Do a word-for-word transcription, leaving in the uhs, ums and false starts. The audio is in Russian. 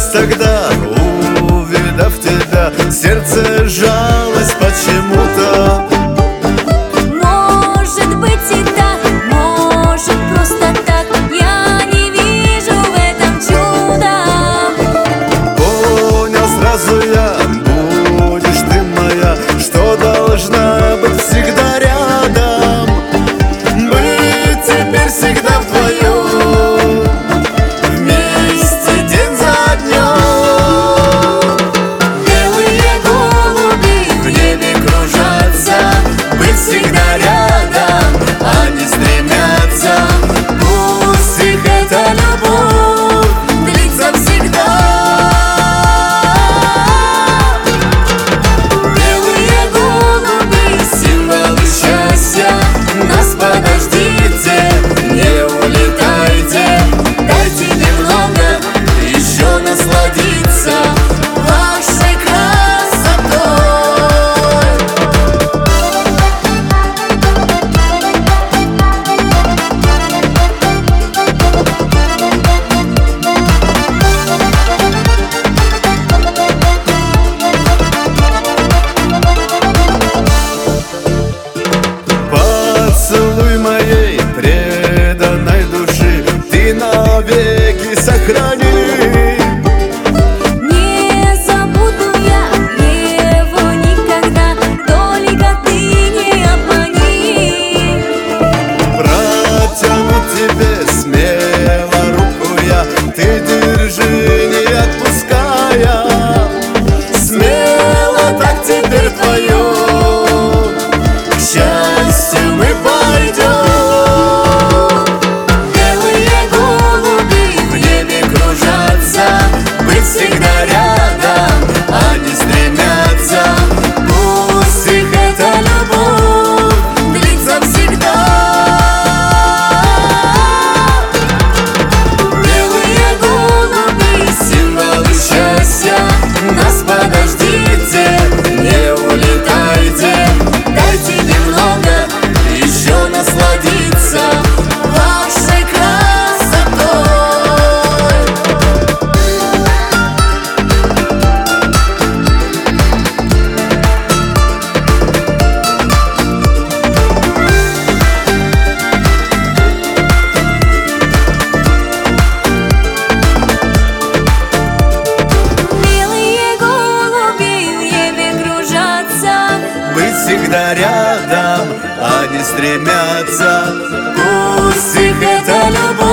тогда, увидав тебя, сердце сжалось почему-то. Может быть и так, может просто так, я не вижу в этом чуда. Понял сразу я, будешь ты моя, что должна быть всегда рядом. Быть теперь всегда вдвоем, вместе день за днем. Белые голуби в небе кружатся, быть всегда рядом они стремятся. Пусть их эта любовь Длится всегда. Белые голуби, символы счастья, нас подождите, не улетайте, дайте немного еще насладиться вашей красотой. Поцелуй моей преданной души ты навеки сохрани. Не забуду я его никогда, только ты не обмани. Протяну тебе смело руку я, ты держи, не отпуская. Смело так теперь вдвоем к счастью мы пойдем. Белые голуби в небе кружатся, быть всегда рядом они стремятся. Пусть их эта любовь Длится всегда. Белые голуби, символы счастья, нас подождите, не улетайте, дайте немного еще насладиться вашей красотой. Белые голуби в небе кружатся, Быть всегда рядом они стремятся. Пусть их эта любовь